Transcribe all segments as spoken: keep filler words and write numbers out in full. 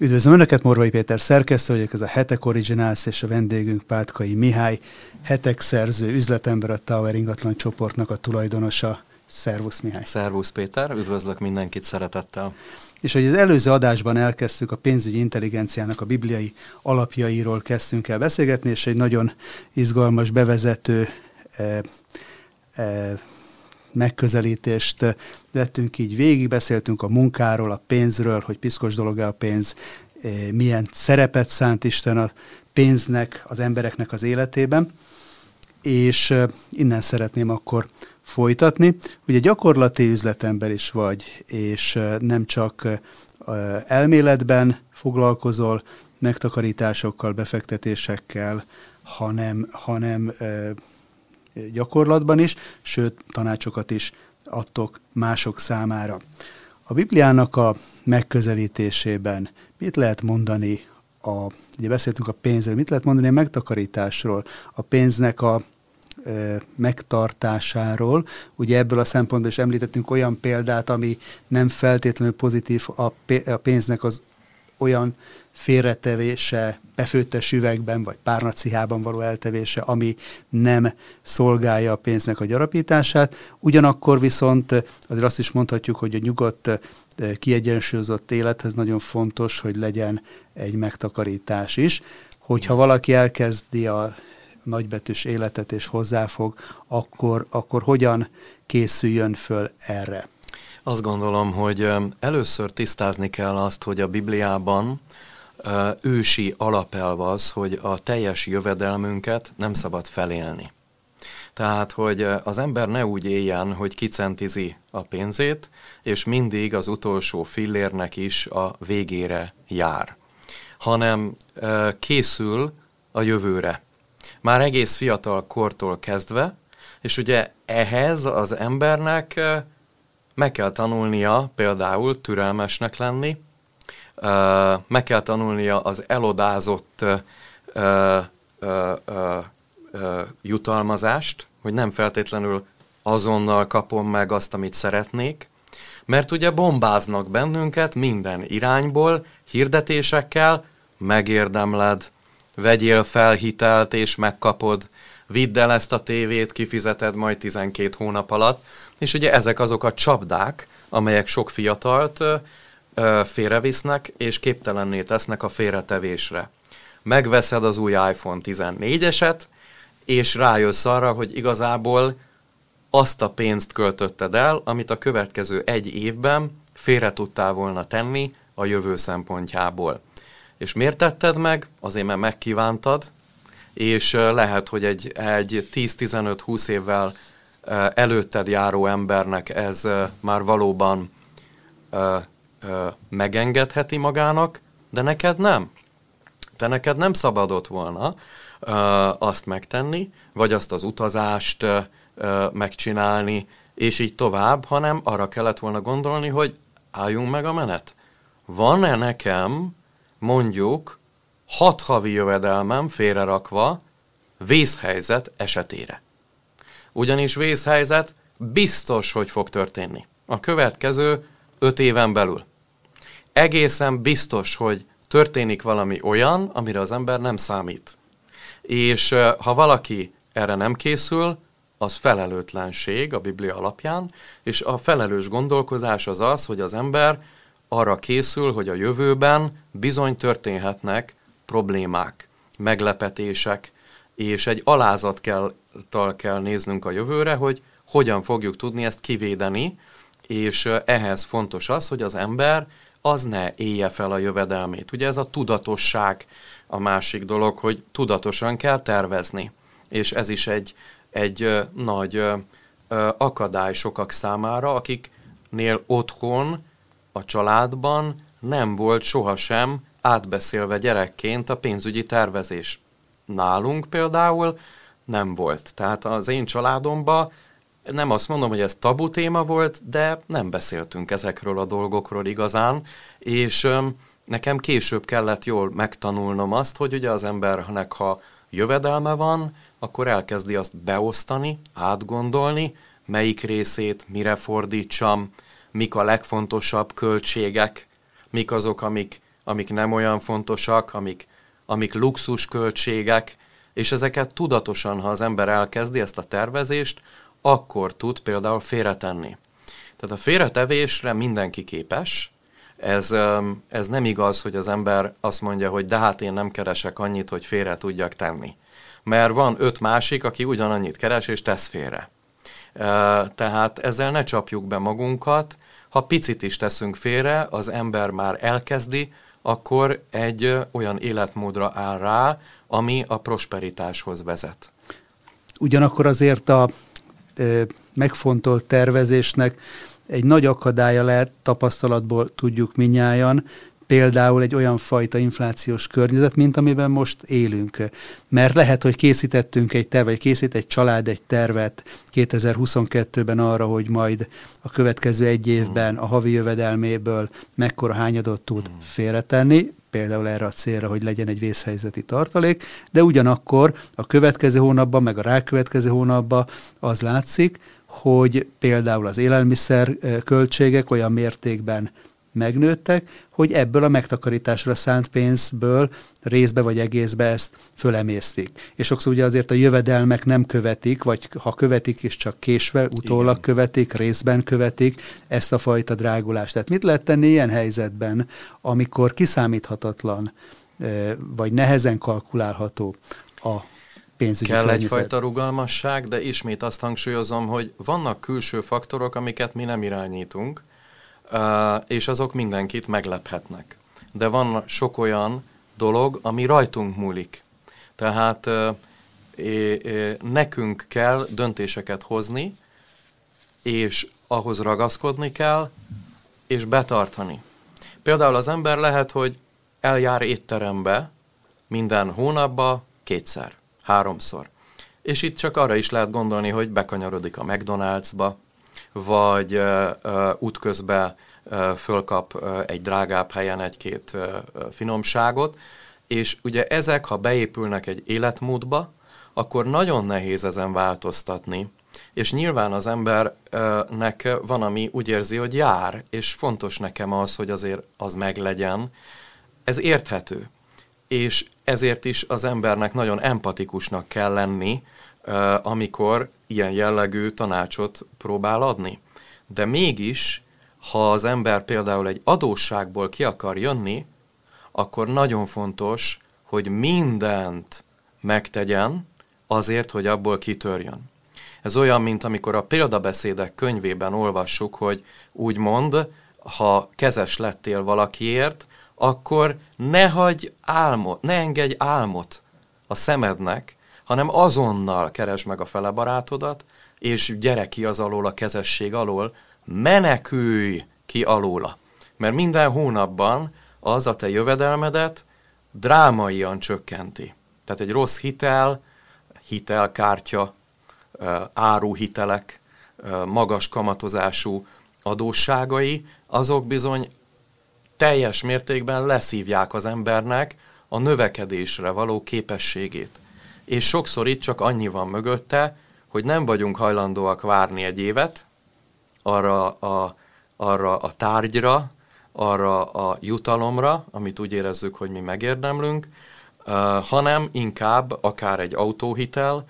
Üdvözlöm Önöket, Morvai Péter szerkesztő vagyok, ez a Hetek Originals és a vendégünk Pátkai Mihály, Hetek szerző, üzletember, a Tower ingatlan csoportnak a tulajdonosa. Szervusz Mihály. Szervusz Péter, üdvözlök mindenkit szeretettel. És hogy az előző adásban elkezdtük, a pénzügyi intelligenciának a bibliai alapjairól kezdtünk el beszélgetni, és egy nagyon izgalmas bevezető eh, eh, megközelítést vettünk így végig, beszéltünk a munkáról, a pénzről, hogy piszkos dolog-e a pénz, milyen szerepet szánt Isten a pénznek, az embereknek az életében, és innen szeretném akkor folytatni. Ugye gyakorlati üzletember is vagy, és nem csak elméletben foglalkozol, megtakarításokkal, befektetésekkel, hanem, hanem gyakorlatban is, sőt, tanácsokat is adtok mások számára. A Bibliának a megközelítésében mit lehet mondani, a, ugye beszéltünk a pénzről, mit lehet mondani a megtakarításról, a pénznek a e, megtartásáról? Ugye ebből a szempontból is említettünk olyan példát, ami nem feltétlenül pozitív, a pénznek az olyan félretevése, befőttes üvegben, vagy párnacihában való eltevése, ami nem szolgálja a pénznek a gyarapítását. Ugyanakkor viszont azért azt is mondhatjuk, hogy a nyugodt, kiegyensúlyozott élethez nagyon fontos, hogy legyen egy megtakarítás is. Hogyha valaki elkezdi a nagybetűs életet és hozzáfog, akkor, akkor hogyan készüljön föl erre? Azt gondolom, hogy először tisztázni kell azt, hogy a Bibliában ősi alapelv az, hogy a teljes jövedelmünket nem szabad felélni. Tehát, hogy az ember ne úgy éljen, hogy kicentizi a pénzét, és mindig az utolsó fillérnek is a végére jár, hanem készül a jövőre. Már egész fiatal kortól kezdve, és ugye ehhez az embernek meg kell tanulnia például türelmesnek lenni, meg kell tanulnia az elodázott ö, ö, ö, ö, jutalmazást, hogy nem feltétlenül azonnal kapom meg azt, amit szeretnék, mert ugye bombáznak bennünket minden irányból, hirdetésekkel, megérdemled, vegyél fel hitelt és megkapod, vidd el ezt a tévét, kifizeted majd tizenkét hónap alatt, és ugye ezek azok a csapdák, amelyek sok fiatalt ö, ö, félrevisznek, és képtelenné tesznek a félretevésre. Megveszed az új iPhone tizennégyeset, és rájössz arra, hogy igazából azt a pénzt költötted el, amit a következő egy évben félre tudtál volna tenni a jövő szempontjából. És miért tetted meg? Azért, mert megkívántad, és lehet, hogy egy, egy tíz-tizenöt-húsz évvel előtted járó embernek ez már valóban ö, ö, megengedheti magának, de neked nem. Te neked nem szabadott volna ö, azt megtenni, vagy azt az utazást ö, ö, megcsinálni, és így tovább, hanem arra kellett volna gondolni, hogy álljunk meg a menet. Van-e nekem mondjuk hat havi jövedelmem félrerakva vészhelyzet esetére? Ugyanis vészhelyzet biztos, hogy fog történni a következő öt éven belül. Egészen biztos, hogy történik valami olyan, amire az ember nem számít. És ha valaki erre nem készül, az felelőtlenség a Biblia alapján, és a felelős gondolkozás az az, hogy az ember arra készül, hogy a jövőben bizony történhetnek problémák, meglepetések, és egy alázattal kell néznünk a jövőre, hogy hogyan fogjuk tudni ezt kivédeni, és ehhez fontos az, hogy az ember az ne élje fel a jövedelmét. Ugye ez a tudatosság a másik dolog, hogy tudatosan kell tervezni, és ez is egy, egy nagy akadály sokak számára, akiknél otthon, a családban nem volt sohasem átbeszélve gyerekként a pénzügyi tervezés. Nálunk például nem volt. Tehát az én családomban nem azt mondom, hogy ez tabu téma volt, de nem beszéltünk ezekről a dolgokról igazán, és öm, nekem később kellett jól megtanulnom azt, hogy ugye az embernek, ha jövedelme van, akkor elkezdi azt beosztani, átgondolni, melyik részét mire fordítsam, mik a legfontosabb költségek, mik azok, amik amik nem olyan fontosak, amik, amik luxusköltségek, és ezeket tudatosan, ha az ember elkezdi ezt a tervezést, akkor tud például félretenni. Tehát a félretevésre mindenki képes. Ez, ez nem igaz, hogy az ember azt mondja, hogy de hát én nem keresek annyit, hogy félre tudjak tenni. Mert van öt másik, aki ugyanannyit keres és tesz félre. Tehát ezzel ne csapjuk be magunkat. Ha picit is teszünk félre, az ember már elkezdi, akkor egy olyan életmódra áll rá, ami a prosperitáshoz vezet. Ugyanakkor azért a e, megfontolt tervezésnek egy nagy akadálya lehet, tapasztalatból tudjuk mindnyájan, például egy olyan fajta inflációs környezet, mint amiben most élünk. Mert lehet, hogy készítettünk egy tervet, vagy készít egy család egy tervet kétezer-huszonkettőben arra, hogy majd a következő egy évben a havi jövedelméből mekkora hányadot tud félretenni, például erre a célra, hogy legyen egy vészhelyzeti tartalék, de ugyanakkor a következő hónapban, meg a rákövetkező hónapban az látszik, hogy például az élelmiszer költségek olyan mértékben megnőttek, hogy ebből a megtakarításra szánt pénzből részbe vagy egészbe ezt fölemésztik. És sokszor ugye azért a jövedelmek nem követik, vagy ha követik is csak késve, utólag Igen. követik, részben követik ezt a fajta drágulást. Tehát mit lehet tenni ilyen helyzetben, amikor kiszámíthatatlan, vagy nehezen kalkulálható a pénzügyi Kell környezet? Egyfajta rugalmasság, de ismét azt hangsúlyozom, hogy vannak külső faktorok, amiket mi nem irányítunk, és azok mindenkit meglephetnek. De van sok olyan dolog, ami rajtunk múlik. Tehát nekünk kell döntéseket hozni, és ahhoz ragaszkodni kell, és betartani. Például az ember lehet, hogy eljár étterembe minden hónapban kétszer, háromszor. És itt csak arra is lehet gondolni, hogy bekanyarodik a McDonald'sba, vagy uh, uh, útközben uh, fölkap uh, egy drágább helyen egy-két uh, finomságot, és ugye ezek, ha beépülnek egy életmódba, akkor nagyon nehéz ezen változtatni, és nyilván az embernek van, ami úgy érzi, hogy jár, és fontos nekem az, hogy azért az meglegyen. Ez érthető, és ezért is az embernek nagyon empatikusnak kell lenni, amikor ilyen jellegű tanácsot próbál adni. De mégis, ha az ember például egy adósságból ki akar jönni, akkor nagyon fontos, hogy mindent megtegyen azért, hogy abból kitörjön. Ez olyan, mint amikor a példabeszédek könyvében olvassuk, hogy úgymond, ha kezes lettél valakiért, akkor ne hagyj álmot, ne engedj álmot a szemednek, hanem azonnal keresd meg a fele barátodat, és gyere ki az alól, a kezesség alól, menekülj ki alóla. Mert minden hónapban az a te jövedelmedet drámaian csökkenti. Tehát egy rossz hitel, hitelkártya, áruhitelek, magas kamatozású adósságai, azok bizony teljes mértékben leszívják az embernek a növekedésre való képességét. És sokszor itt csak annyi van mögötte, hogy nem vagyunk hajlandóak várni egy évet arra a, arra a tárgyra, arra a jutalomra, amit úgy érezzük, hogy mi megérdemlünk, uh, hanem inkább akár egy autóhitellel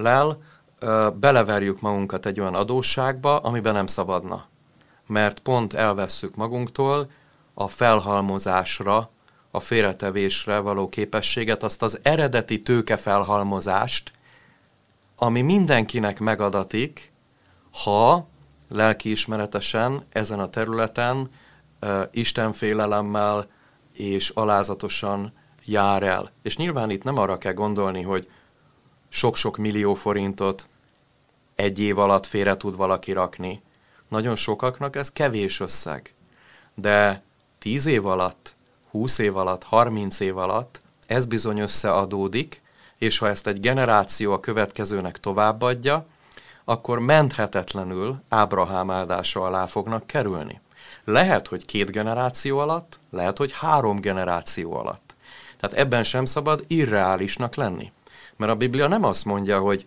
uh, beleverjük magunkat egy olyan adósságba, amiben nem szabadna. Mert pont elvesszük magunktól a felhalmozásra, a félretevésre való képességet, azt az eredeti tőkefelhalmozást, ami mindenkinek megadatik, ha lelkiismeretesen ezen a területen uh, istenfélelemmel és alázatosan jár el. És nyilván itt nem arra kell gondolni, hogy sok-sok millió forintot egy év alatt félre tud valaki rakni. Nagyon sokaknak ez kevés összeg. De tíz év alatt, húsz év alatt, harminc év alatt ez bizony összeadódik, és ha ezt egy generáció a következőnek továbbadja, akkor menthetetlenül Ábrahám áldása alá fognak kerülni. Lehet, hogy két generáció alatt, lehet, hogy három generáció alatt. Tehát ebben sem szabad irreálisnak lenni. Mert a Biblia nem azt mondja, hogy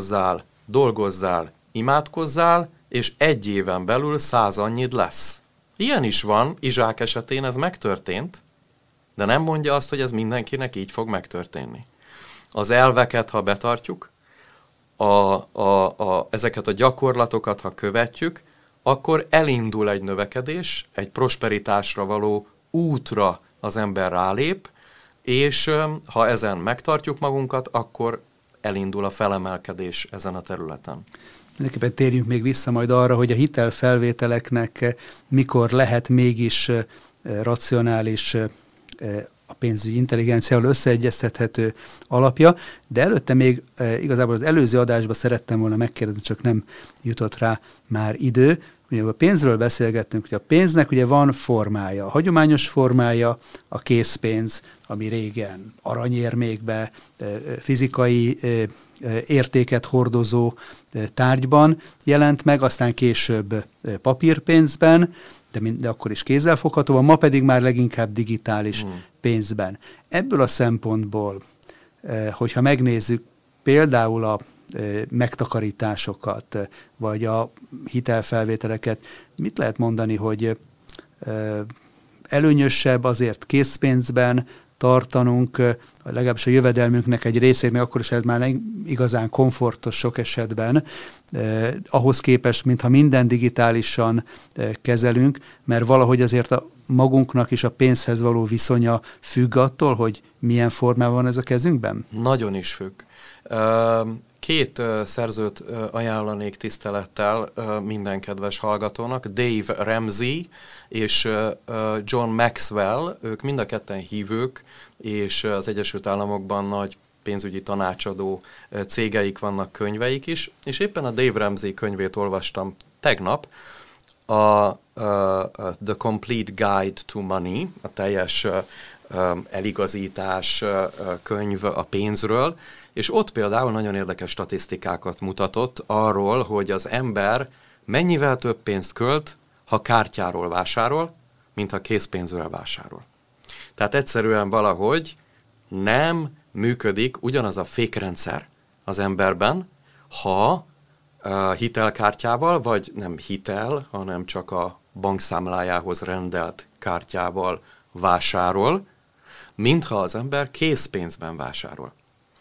adakozzál, dolgozzál, imádkozzál, és egy éven belül száz annyid lesz. Ilyen is van, Izsák esetén ez megtörtént, de nem mondja azt, hogy ez mindenkinek így fog megtörténni. Az elveket, ha betartjuk, a, a, a, ezeket a gyakorlatokat, ha követjük, akkor elindul egy növekedés, egy prosperitásra való útra az ember rálép, és ha ezen megtartjuk magunkat, akkor elindul a felemelkedés ezen a területen. Mindenképpen térjünk még vissza majd arra, hogy a hitelfelvételeknek mikor lehet mégis racionális, a pénzügyi intelligenciával összeegyeztethető alapja, de előtte még igazából az előző adásban szerettem volna megkérdezni, csak nem jutott rá már idő. Ugye a pénzről beszélgettünk, hogy a pénznek ugye van formája. A hagyományos formája a készpénz, ami régen aranyérmékbe, fizikai értéket hordozó tárgyban jelent meg, aztán később papírpénzben, de, mind, de akkor is kézzelfoghatóan, ma pedig már leginkább digitális hmm. pénzben. Ebből a szempontból, hogyha megnézzük például a megtakarításokat, vagy a hitelfelvételeket, mit lehet mondani, hogy előnyösebb azért készpénzben tartanunk, legalábbis a jövedelmünknek egy részét, még akkor is ez már igazán komfortos sok esetben, eh, ahhoz képest, mintha minden digitálisan eh, kezelünk, mert valahogy azért a magunknak is a pénzhez való viszonya függ attól, hogy milyen formában van ez a kezünkben? Nagyon is függ. Két szerzőt ajánlanék tisztelettel minden kedves hallgatónak, Dave Ramsey és John Maxwell, ők mind a ketten hívők, és az Egyesült Államokban nagy pénzügyi tanácsadó cégeik vannak, könyveik is, és éppen a Dave Ramsey könyvét olvastam tegnap, a, a, a The Complete Guide to Money, a teljes eligazítás könyv a pénzről, és ott például nagyon érdekes statisztikákat mutatott arról, hogy az ember mennyivel több pénzt költ, ha kártyáról vásárol, mint ha készpénzről vásárol. Tehát egyszerűen valahogy nem működik ugyanaz a fékrendszer az emberben, ha uh, hitelkártyával, vagy nem hitel, hanem csak a bankszámlájához rendelt kártyával vásárol, mintha az ember készpénzben vásárol.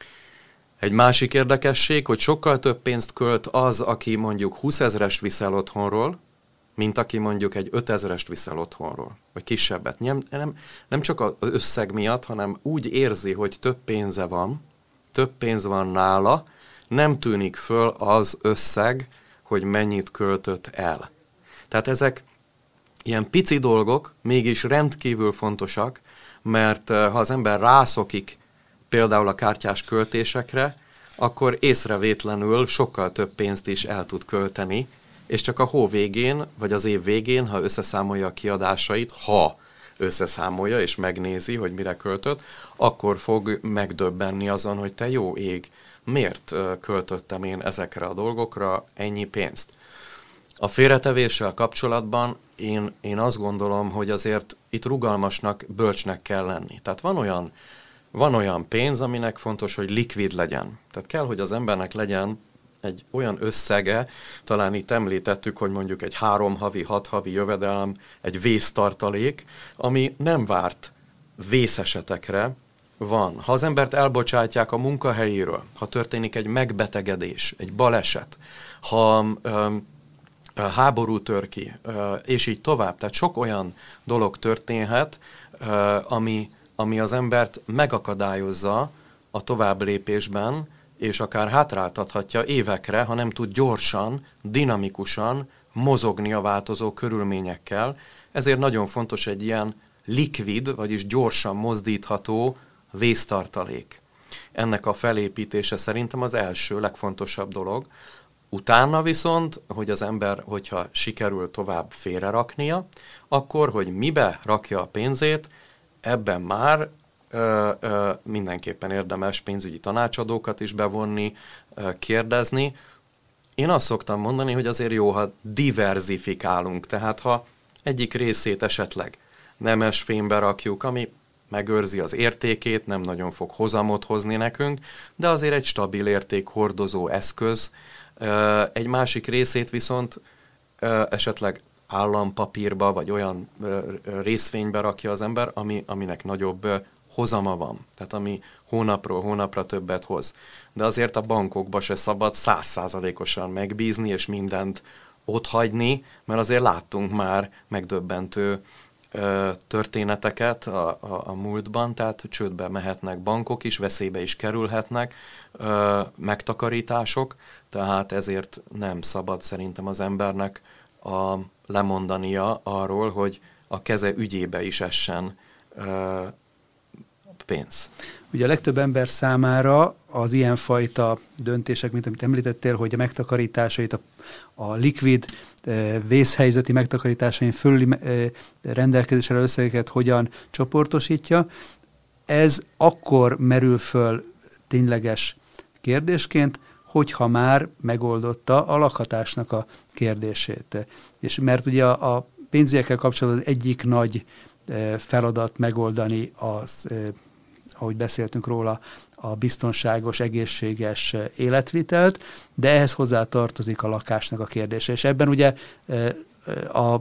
Egy másik érdekesség, hogy sokkal több pénzt költ az, aki mondjuk húszezrest viszel otthonról, mint aki mondjuk egy ötezrest viszel otthonról, vagy kisebbet. Nem, nem, nem csak az összeg miatt, hanem úgy érzi, hogy több pénze van, több pénz van nála, nem tűnik föl az összeg, hogy mennyit költött el. Tehát ezek ilyen pici dolgok, mégis rendkívül fontosak, mert ha az ember rászokik például a kártyás költésekre, akkor észrevétlenül sokkal több pénzt is el tud költeni, és csak a hó végén, vagy az év végén, ha összeszámolja a kiadásait, ha összeszámolja és megnézi, hogy mire költött, akkor fog megdöbbenni azon, hogy te jó ég, miért költöttem én ezekre a dolgokra ennyi pénzt. A félretevéssel kapcsolatban én, én azt gondolom, hogy azért itt rugalmasnak, bölcsnek kell lenni. Tehát van olyan, van olyan pénz, aminek fontos, hogy likvid legyen. Tehát kell, hogy az embernek legyen egy olyan összege, talán itt említettük, hogy mondjuk egy három havi, hat havi jövedelem, egy vésztartalék, ami nem várt vészesetekre van. Ha az embert elbocsátják a munkahelyéről, ha történik egy megbetegedés, egy baleset, ha öm, háború tör ki, és így tovább. Tehát sok olyan dolog történhet, ami, ami az embert megakadályozza a tovább lépésben, és akár hátráltathatja évekre, ha nem tud gyorsan, dinamikusan mozogni a változó körülményekkel. Ezért nagyon fontos egy ilyen likvid, vagyis gyorsan mozdítható vésztartalék. Ennek a felépítése szerintem az első, legfontosabb dolog. Utána viszont, hogy az ember, hogyha sikerül tovább félreraknia, akkor, hogy mibe rakja a pénzét, ebben már ö, ö, mindenképpen érdemes pénzügyi tanácsadókat is bevonni, ö, kérdezni. Én azt szoktam mondani, hogy azért jó, ha diverzifikálunk, tehát ha egyik részét esetleg nemes fémbe rakjuk, ami megőrzi az értékét, nem nagyon fog hozamot hozni nekünk, de azért egy stabil értékhordozó eszköz. Egy másik részét viszont esetleg állampapírba, vagy olyan részvénybe rakja az ember, ami, aminek nagyobb hozama van. Tehát ami hónapról hónapra többet hoz. De azért a bankokba se szabad százszázalékosan megbízni, és mindent otthagyni, mert azért láttunk már megdöbbentő ö, történeteket a, a, a múltban, tehát csődbe mehetnek bankok is, veszélybe is kerülhetnek ö, megtakarítások, tehát ezért nem szabad szerintem az embernek a, lemondania arról, hogy a keze ügyébe is essen ö, pénz. Ugye a legtöbb ember számára az ilyenfajta döntések, mint amit említettél, hogy a megtakarításait, a, a likvid e, vészhelyzeti megtakarításain fölüli e, rendelkezésre összegeket hogyan csoportosítja, ez akkor merül föl tényleges kérdésként, hogyha már megoldotta a lakhatásnak a kérdését. És mert ugye a, a pénzügyekkel kapcsolatban az egyik nagy e, feladat megoldani az e, ahogy beszéltünk róla, a biztonságos, egészséges életvitelt, de ehhez hozzá tartozik a lakásnak a kérdése. És ebben ugye a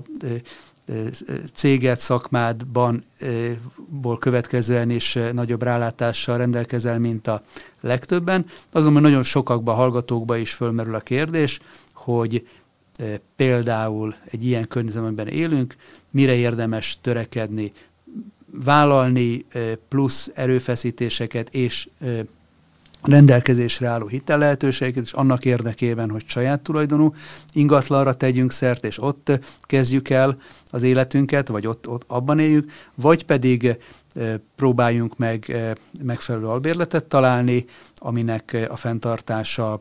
céget, szakmádban ból következően is nagyobb rálátással rendelkezel, mint a legtöbben. Azonban nagyon sokakban, hallgatókban is fölmerül a kérdés, hogy például egy ilyen környezetben élünk, mire érdemes törekedni, vállalni plusz erőfeszítéseket és rendelkezésre álló hitellehetőségeket, és annak érdekében, hogy saját tulajdonú ingatlanra tegyünk szert, és ott kezdjük el az életünket, vagy ott, ott abban éljük, vagy pedig próbáljunk meg megfelelő albérletet találni, aminek a fenntartása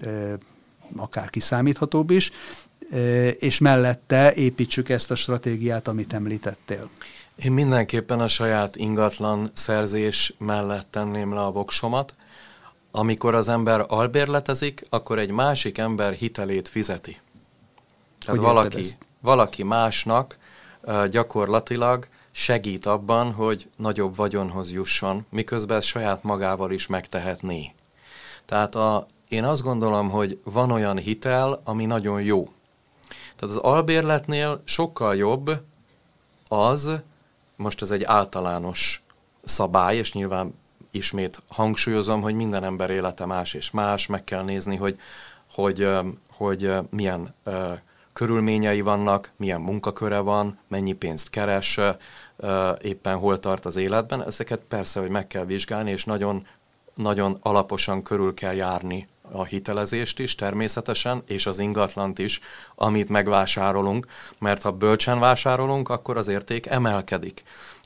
akár kiszámíthatóbb is, és mellette építsük ezt a stratégiát, amit említettél. Én mindenképpen a saját ingatlan szerzés mellett tenném le a voksomat. Amikor az ember albérletezik, akkor egy másik ember hitelét fizeti. Tehát valaki, valaki másnak uh, gyakorlatilag segít abban, hogy nagyobb vagyonhoz jusson, miközben ezt saját magával is megtehetné. Tehát a, én azt gondolom, hogy van olyan hitel, ami nagyon jó. Tehát az albérletnél sokkal jobb az, most ez egy általános szabály, és nyilván ismét hangsúlyozom, hogy minden ember élete más és más, meg kell nézni, hogy, hogy, hogy milyen körülményei vannak, milyen munkaköre van, mennyi pénzt keres, éppen hol tart az életben. Ezeket persze, hogy meg kell vizsgálni, és nagyon, nagyon alaposan körül kell járni a hitelezést is természetesen, és az ingatlant is, amit megvásárolunk, mert ha bölcsen vásárolunk, akkor az érték emelkedik.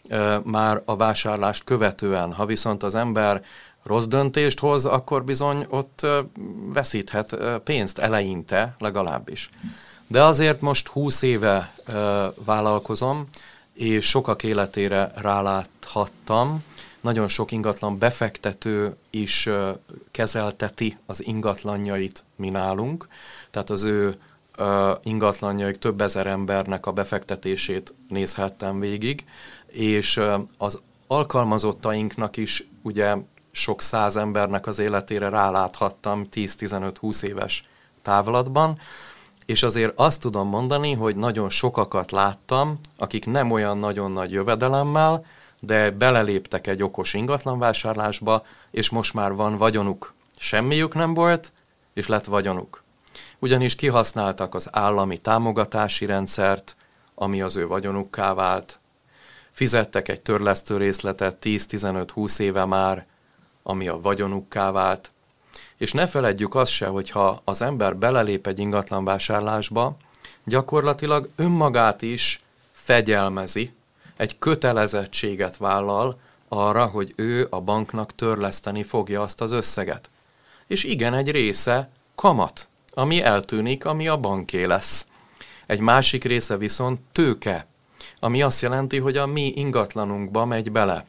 Már a vásárlást követően, ha viszont az ember rossz döntést hoz, akkor bizony ott veszíthet pénzt eleinte legalábbis. De azért most húsz éve vállalkozom, és sokak életére ráláthattam. Nagyon sok ingatlan befektető is kezelteti az ingatlanjait mi nálunk, tehát az ő ingatlanjaik több ezer embernek a befektetését nézhettem végig, és az alkalmazottainknak is ugye sok száz embernek az életére ráláthattam tíz-tizenöt-húsz éves távlatban, és azért azt tudom mondani, hogy nagyon sokakat láttam, akik nem olyan nagyon nagy jövedelemmel, de beleléptek egy okos ingatlanvásárlásba, és most már van vagyonuk. Semmiük nem volt, és lett vagyonuk. Ugyanis kihasználtak az állami támogatási rendszert, ami az ő vagyonukká vált. Fizettek egy törlesztő részletet tíz-tizenöt-húsz éve már, ami a vagyonukká vált. És ne feledjük azt se, hogyha az ember belelép egy ingatlanvásárlásba, gyakorlatilag önmagát is fegyelmezi, egy kötelezettséget vállal arra, hogy ő a banknak törleszteni fogja azt az összeget. És igen, egy része kamat, ami eltűnik, ami a banké lesz. Egy másik része viszont tőke, ami azt jelenti, hogy a mi ingatlanunkba megy bele.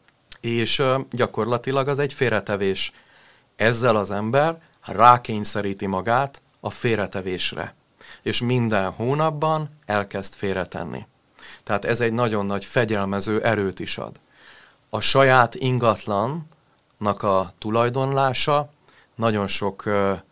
És gyakorlatilag az egy félretevés. Ezzel az ember rákényszeríti magát a félretevésre. És minden hónapban elkezd félretenni. Tehát ez egy nagyon nagy fegyelmező erőt is ad. A saját ingatlannak a tulajdonlása nagyon sok ö,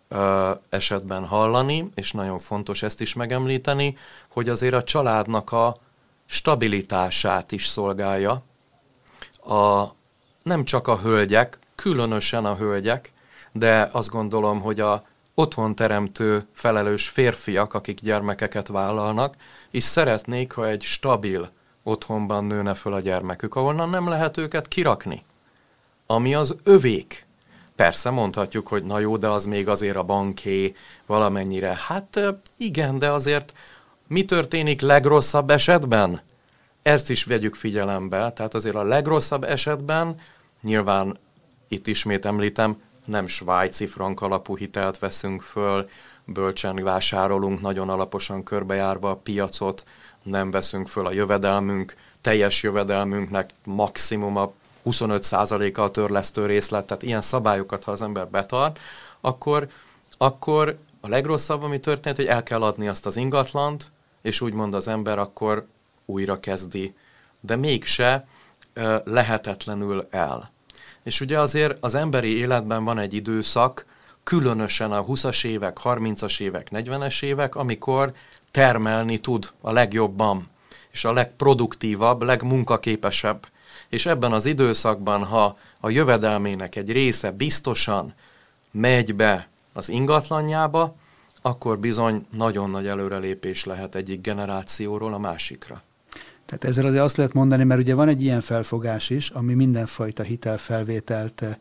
ö, esetben hallani, és nagyon fontos ezt is megemlíteni, hogy azért a családnak a stabilitását is szolgálja. A, nem csak a hölgyek, különösen a hölgyek, de azt gondolom, hogy a otthonteremtő felelős férfiak, akik gyermekeket vállalnak, és szeretnék, ha egy stabil otthonban nőne föl a gyermekük, ahonnan nem lehet őket kirakni. Ami az övék. Persze mondhatjuk, hogy na jó, de az még azért a banké valamennyire. Hát igen, de azért mi történik legrosszabb esetben? Ezt is vegyük figyelembe. Tehát azért a legrosszabb esetben, nyilván itt ismét említem, nem svájci frank alapú hitelt veszünk föl, bölcsen vásárolunk, nagyon alaposan körbejárva a piacot, nem veszünk föl a jövedelmünk, teljes jövedelmünknek maximum a huszonöt százaléka a törlesztő részlet, tehát ilyen szabályokat, ha az ember betart, akkor, akkor a legrosszabb, ami történt, hogy el kell adni azt az ingatlant, és úgymond az ember akkor újra kezdi, de mégse ö, lehetetlenül el. És ugye azért az emberi életben van egy időszak, különösen a huszas évek, harmincas évek, negyvenes évek, amikor termelni tud a legjobban, és a legproduktívabb, legmunkaképesebb. És ebben az időszakban, ha a jövedelmének egy része biztosan megy be az ingatlanjába, akkor bizony nagyon nagy előrelépés lehet egyik generációról a másikra. Tehát ezzel azért azt lehet mondani, mert ugye van egy ilyen felfogás is, ami mindenfajta hitelfelvételtől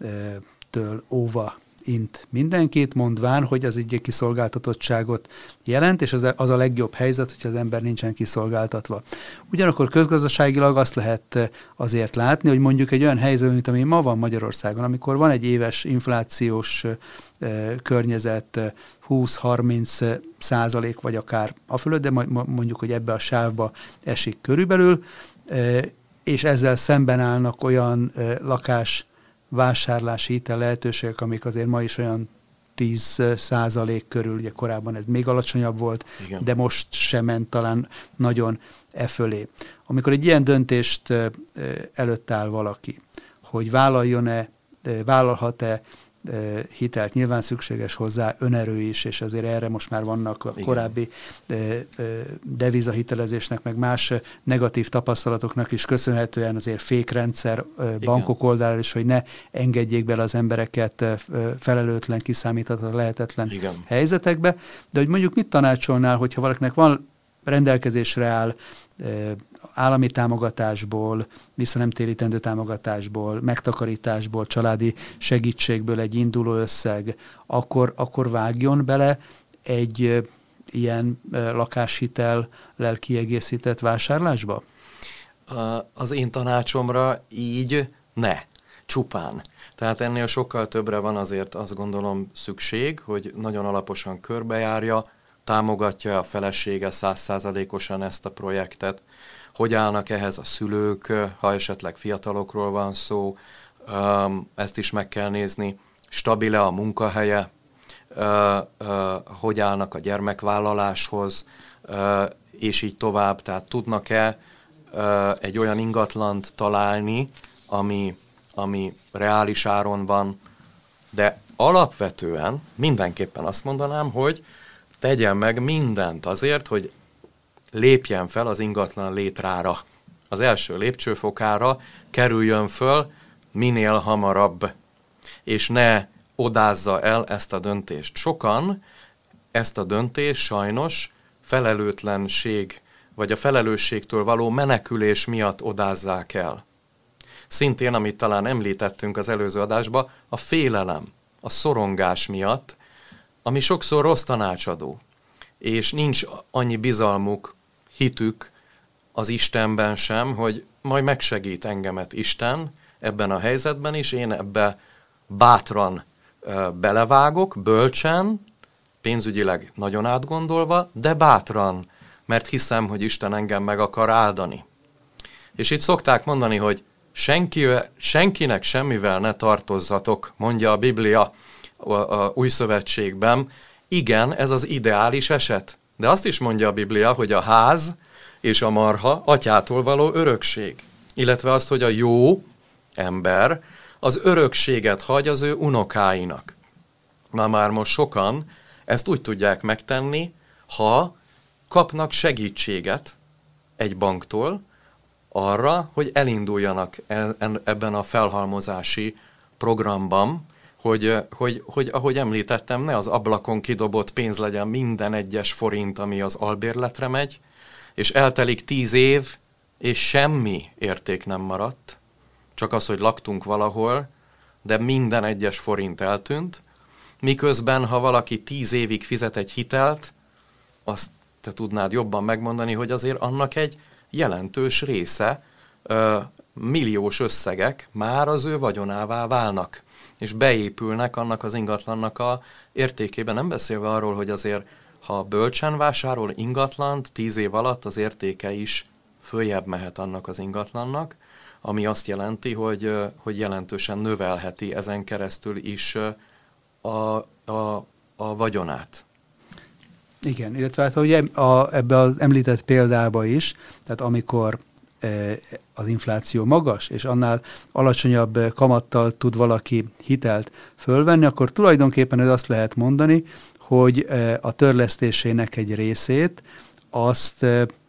óva int mindenkit, mondván, hogy az egy kiszolgáltatottságot jelent, és az, az a legjobb helyzet, hogyha az ember nincsen kiszolgáltatva. Ugyanakkor közgazdaságilag azt lehet azért látni, hogy mondjuk egy olyan helyzet, mint ami ma van Magyarországon, amikor van egy éves inflációs eh, környezet húsz-harminc százalék, vagy akár a fölött, de mondjuk, hogy ebbe a sávba esik körülbelül, eh, és ezzel szemben állnak olyan eh, lakás vásárlási hitel lehetőségek, amik azért ma is olyan tíz százalék körül, ugye korábban ez még alacsonyabb volt, igen, de most sem ment talán nagyon e fölé. Amikor egy ilyen döntést előtt áll valaki, hogy vállaljon-e, vállalhat-e hitelt, nyilván szükséges hozzá önerő is, és azért erre most már vannak a korábbi devizahitelezésnek, meg más negatív tapasztalatoknak is köszönhetően azért fékrendszer bankok oldalára is, hogy ne engedjék bele az embereket felelőtlen, kiszámíthatatlan, lehetetlen Igen. helyzetekbe. De hogy mondjuk mit tanácsolnál, hogyha valakinek van rendelkezésre áll állami támogatásból, visszanemtérítendő támogatásból, megtakarításból, családi segítségből egy induló összeg, akkor, akkor vágjon bele egy ilyen lakáshitellel kiegészített vásárlásba? Az én tanácsomra így ne, csupán. Tehát ennél sokkal többre van azért azt gondolom szükség, hogy nagyon alaposan körbejárja, támogatja a felesége száz százalékosan ezt a projektet, hogy állnak ehhez a szülők, ha esetleg fiatalokról van szó, ezt is meg kell nézni, stabil-e a munkahelye, hogy állnak a gyermekvállaláshoz, és így tovább, tehát tudnak-e egy olyan ingatlant találni, ami, ami reális áron van, de alapvetően mindenképpen azt mondanám, hogy tegyen meg mindent azért, hogy lépjen fel az ingatlan létrára. Az első lépcsőfokára kerüljön föl minél hamarabb, és ne odázza el ezt a döntést. Sokan ezt a döntést sajnos felelőtlenség, vagy a felelősségtől való menekülés miatt odázzák el. Szintén, amit talán említettünk az előző adásban, a félelem, a szorongás miatt, ami sokszor rossz tanácsadó, és nincs annyi bizalmuk, hitük az Istenben sem, hogy majd megsegít engemet Isten ebben a helyzetben is, én ebbe bátran ö, belevágok, bölcsen, pénzügyileg nagyon átgondolva, de bátran, mert hiszem, hogy Isten engem meg akar áldani. És itt szokták mondani, hogy senkivel, senkinek semmivel ne tartozzatok, mondja a Biblia a, a Új Szövetségben. Igen, ez az ideális eset. De azt is mondja a Biblia, hogy a ház és a marha atyától való örökség. Illetve azt, hogy a jó ember az örökséget hagy az ő unokáinak. Na már most sokan ezt úgy tudják megtenni, ha kapnak segítséget egy banktól arra, hogy elinduljanak ebben a felhalmozási programban, hogy, hogy, hogy ahogy említettem, ne az ablakon kidobott pénz legyen minden egyes forint, ami az albérletre megy, és eltelik tíz év, és semmi érték nem maradt, csak az, hogy laktunk valahol, de minden egyes forint eltűnt, miközben, ha valaki tíz évig fizet egy hitelt, azt te tudnád jobban megmondani, hogy azért annak egy jelentős része, ö, milliós összegek már az ő vagyonává válnak, és beépülnek annak az ingatlannak a értékében. Nem beszélve arról, hogy azért, ha bölcsen vásárol ingatlant, tíz év alatt az értéke is följebb mehet annak az ingatlannak, ami azt jelenti, hogy, hogy jelentősen növelheti ezen keresztül is a, a, a vagyonát. Igen, illetve hát, hogy ebbe az említett példába is, tehát amikor az infláció magas, és annál alacsonyabb kamattal tud valaki hitelt fölvenni, akkor tulajdonképpen ez azt lehet mondani, hogy a törlesztésének egy részét azt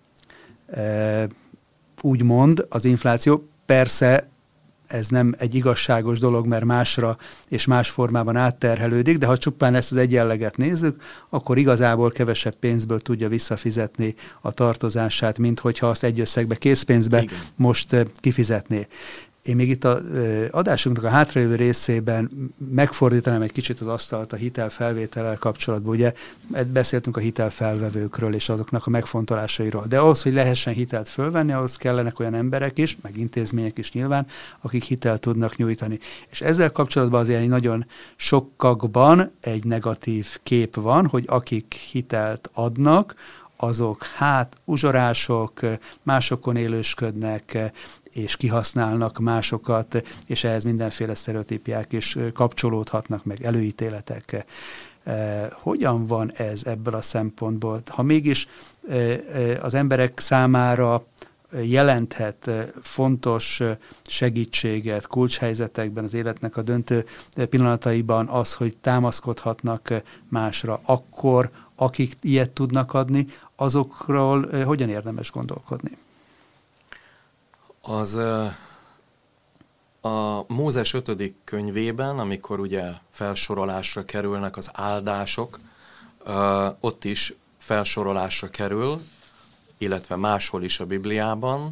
úgymond az infláció, persze ez nem egy igazságos dolog, mert másra és más formában átterhelődik, de ha csupán ezt az egyenleget nézzük, akkor igazából kevesebb pénzből tudja visszafizetni a tartozását, mint hogyha azt egy összegbe, készpénzbe Igen. most kifizetné. Én még itt az adásunknak a hátralévő részében megfordítanám egy kicsit az asztalt a hitelfelvétellel kapcsolatban. Ugye beszéltünk a hitelfelvevőkről és azoknak a megfontolásairól, de ahhoz, hogy lehessen hitelt fölvenni, ahhoz kellenek olyan emberek is, meg intézmények is nyilván, akik hitelt tudnak nyújtani. És ezzel kapcsolatban azért nagyon sokakban egy negatív kép van, hogy akik hitelt adnak, azok hát uzsorások, másokon élősködnek, és kihasználnak másokat, és ehhez mindenféle sztereotípiák is kapcsolódhatnak, meg előítéletek. Hogyan van ez ebből a szempontból? Ha mégis az emberek számára jelenthet fontos segítséget kulcshelyzetekben, az életnek a döntő pillanataiban az, hogy támaszkodhatnak másra, akkor akik ilyet tudnak adni, azokról hogyan érdemes gondolkodni? Az a Mózes ötödik könyvében, amikor ugye felsorolásra kerülnek az áldások, ott is felsorolásra kerül, illetve máshol is a Bibliában,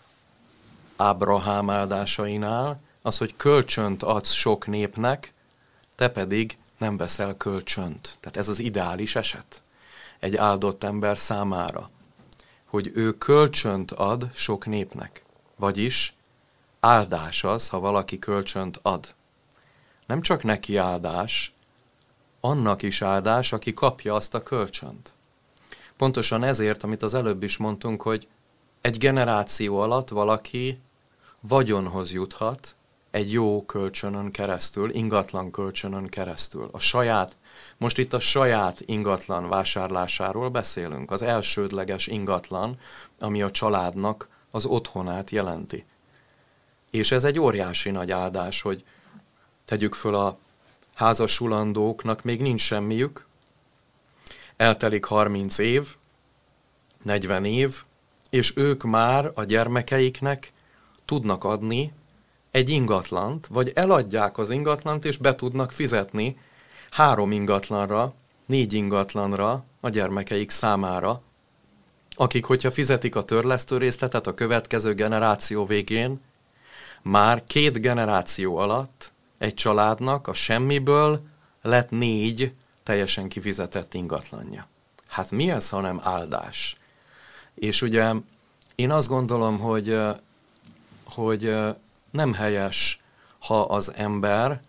Ábrahám áldásainál, az, hogy kölcsönt adsz sok népnek, te pedig nem veszel kölcsönt. Tehát ez az ideális eset egy áldott ember számára, hogy ő kölcsönt ad sok népnek. Vagyis áldás az, ha valaki kölcsönt ad. Nem csak neki áldás, annak is áldás, aki kapja azt a kölcsönt. Pontosan ezért, amit az előbb is mondtunk, hogy egy generáció alatt valaki vagyonhoz juthat egy jó kölcsönön keresztül, ingatlan kölcsönön keresztül. A saját, most itt a saját ingatlan vásárlásáról beszélünk, az elsődleges ingatlan, ami a családnak az otthonát jelenti. És ez egy óriási nagy áldás, hogy tegyük föl a házasulandóknak, még nincs semmiük, eltelik harminc év, negyven év, és ők már a gyermekeiknek tudnak adni egy ingatlant, vagy eladják az ingatlant, és be tudnak fizetni három ingatlanra, négy ingatlanra a gyermekeik számára, akik, hogyha fizetik a törlesztő részletet a következő generáció végén, már két generáció alatt egy családnak a semmiből lett négy teljesen kifizetett ingatlanja. Hát mi ez, hanem áldás? És ugye én azt gondolom, hogy, hogy nem helyes, ha az ember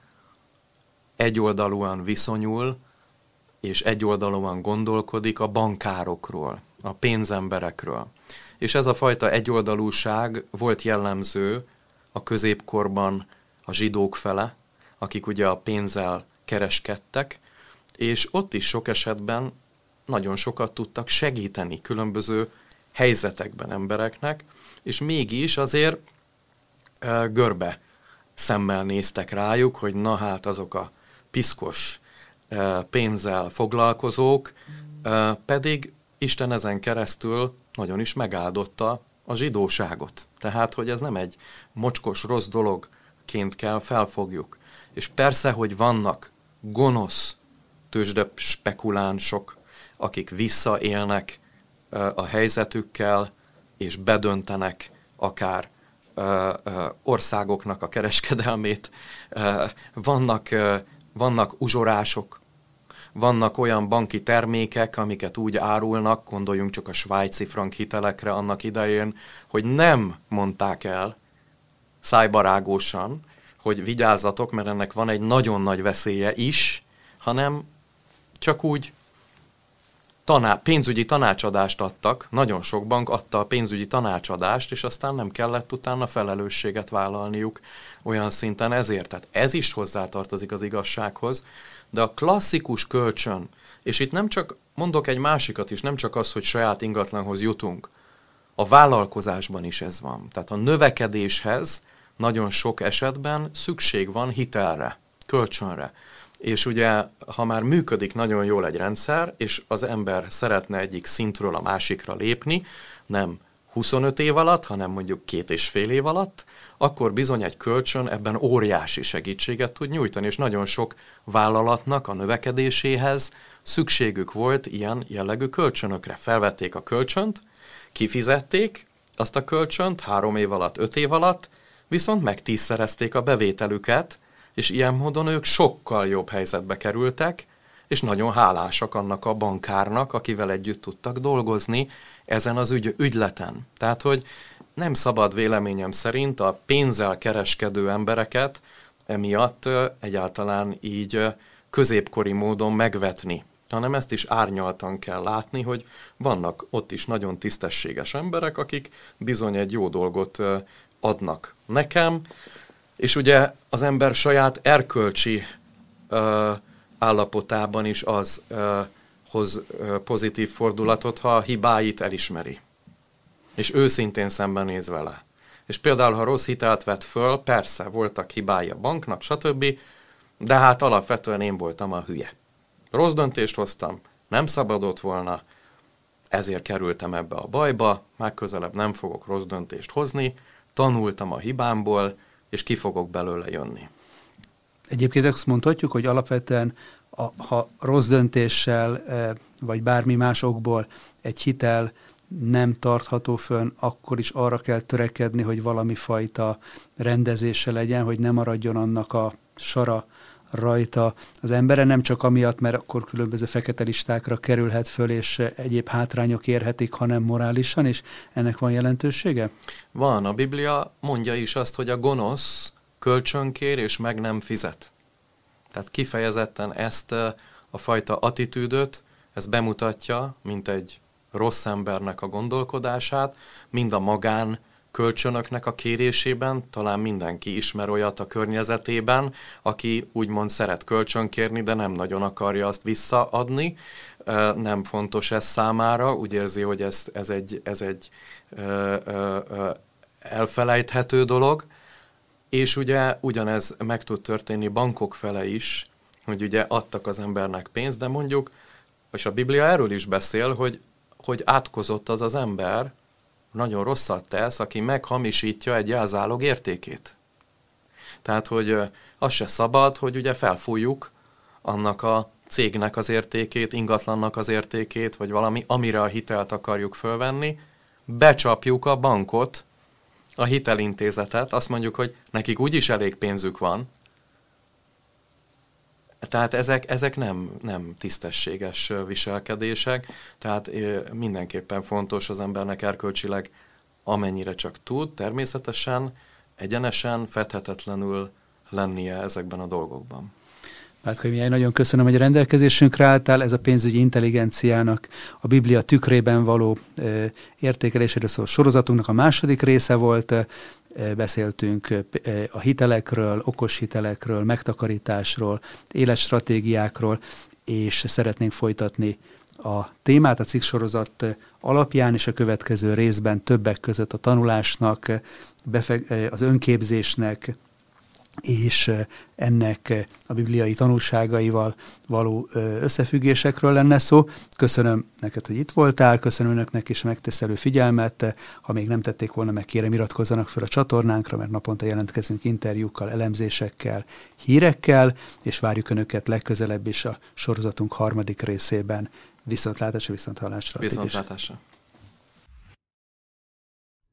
egyoldalúan viszonyul, és egyoldalúan gondolkodik a bankárokról, a pénzemberekről. És ez a fajta egyoldalúság volt jellemző a középkorban a zsidók fele, akik ugye a pénzzel kereskedtek, és ott is sok esetben nagyon sokat tudtak segíteni különböző helyzetekben embereknek, és mégis azért e, görbe szemmel néztek rájuk, hogy na hát azok a piszkos pénzzel foglalkozók, pedig Isten ezen keresztül nagyon is megáldotta a zsidóságot. Tehát, hogy ez nem egy mocskos, rossz dologként kell felfogjuk. És persze, hogy vannak gonosz tőzsde spekulánsok, akik visszaélnek a helyzetükkel, és bedöntenek akár országoknak a kereskedelmét. Vannak, vannak uzsorások, vannak olyan banki termékek, amiket úgy árulnak, gondoljunk csak a svájci frank hitelekre annak idején, hogy nem mondták el szájbarágósan, hogy vigyázzatok, mert ennek van egy nagyon nagy veszélye is, hanem csak úgy taná- pénzügyi tanácsadást adtak, nagyon sok bank adta a pénzügyi tanácsadást, és aztán nem kellett utána felelősséget vállalniuk olyan szinten ezért. Tehát ez is hozzátartozik az igazsághoz, de a klasszikus kölcsön, és itt nem csak, mondok egy másikat is, nem csak az, hogy saját ingatlanhoz jutunk, a vállalkozásban is ez van. Tehát a növekedéshez nagyon sok esetben szükség van hitelre, kölcsönre. És ugye, ha már működik nagyon jól egy rendszer, és az ember szeretne egyik szintről a másikra lépni, nem huszonöt év alatt, hanem mondjuk két és fél év alatt, akkor bizony egy kölcsön ebben óriási segítséget tud nyújtani, és nagyon sok vállalatnak a növekedéséhez szükségük volt ilyen jellegű kölcsönökre. Felvették a kölcsönt, kifizették azt a kölcsönt három év alatt, öt év alatt, viszont megtízszerezték a bevételüket, és ilyen módon ők sokkal jobb helyzetbe kerültek, és nagyon hálásak annak a bankárnak, akivel együtt tudtak dolgozni ezen az ügy, ügyleten. Tehát, hogy nem szabad véleményem szerint a pénzzel kereskedő embereket emiatt egyáltalán így középkori módon megvetni, hanem ezt is árnyaltan kell látni, hogy vannak ott is nagyon tisztességes emberek, akik bizony egy jó dolgot adnak nekem, és ugye az ember saját erkölcsi uh, állapotában is az uh, hoz uh, pozitív fordulatot, ha a hibáit elismeri. És őszintén szembenéz vele. És például, ha rossz hitelt vett föl, persze voltak hibái a banknak, stb., de hát alapvetően én voltam a hülye. Rossz döntést hoztam, nem szabadott volna, ezért kerültem ebbe a bajba, megközelebb nem fogok rossz döntést hozni, tanultam a hibámból, és ki fogok belőle jönni. Egyébként azt mondhatjuk, hogy alapvetően a, ha rossz döntéssel, vagy bármi más okból egy hitel nem tartható fönn, akkor is arra kell törekedni, hogy valami fajta rendezése legyen, hogy ne maradjon annak a sara rajta az embere, nem csak amiatt, mert akkor különböző fekete listákra kerülhet föl, és egyéb hátrányok érhetik, hanem morálisan, és ennek van jelentősége? Van, a Biblia mondja is azt, hogy a gonosz kölcsönkér, és meg nem fizet. Tehát kifejezetten ezt a fajta attitűdöt, ez bemutatja, mint egy rossz embernek a gondolkodását, mind a magán kölcsönöknek a kérésében, talán mindenki ismer olyat a környezetében, aki úgymond szeret kölcsönkérni, de nem nagyon akarja azt visszaadni, nem fontos ez számára, úgy érzi, hogy ez, ez egy, ez egy ö, ö, ö, elfelejthető dolog, és ugye ugyanez meg tud történni bankok fele is, hogy ugye adtak az embernek pénzt, de mondjuk, és a Biblia erről is beszél, hogy, hogy átkozott az az ember, nagyon rosszat tesz, aki meghamisítja egy jelzálog értékét. Tehát, hogy az se szabad, hogy ugye felfújjuk annak a cégnek az értékét, ingatlannak az értékét, vagy valami, amire a hitelt akarjuk fölvenni, becsapjuk a bankot, a hitelintézetet, azt mondjuk, hogy nekik úgyis elég pénzük van. Tehát ezek, ezek nem, nem tisztességes viselkedések, tehát mindenképpen fontos az embernek erkölcsileg, amennyire csak tud, természetesen, egyenesen, fedhetetlenül lennie ezekben a dolgokban. Bátkai Mihály, nagyon köszönöm, hogy a rendelkezésünkre álltál. Ez a pénzügyi intelligenciának a Biblia tükrében való e, értékeléséről szóló sorozatunknak a második része volt. E, beszéltünk e, a hitelekről, okos hitelekről, megtakarításról, életstratégiákról, és szeretnénk folytatni a témát a cikksorozat alapján, és a következő részben többek között a tanulásnak, az önképzésnek, és ennek a bibliai tanulságaival való összefüggésekről lenne szó. Köszönöm neked, hogy itt voltál, köszönöm önöknek is a megtisztelő figyelmet. Ha még nem tették volna, meg kérem, iratkozzanak fel a csatornánkra, mert naponta jelentkezünk interjúkkal, elemzésekkel, hírekkel, és várjuk önöket legközelebb is a sorozatunk harmadik részében. Viszontlátásra, viszonthallásra. Viszontlátásra.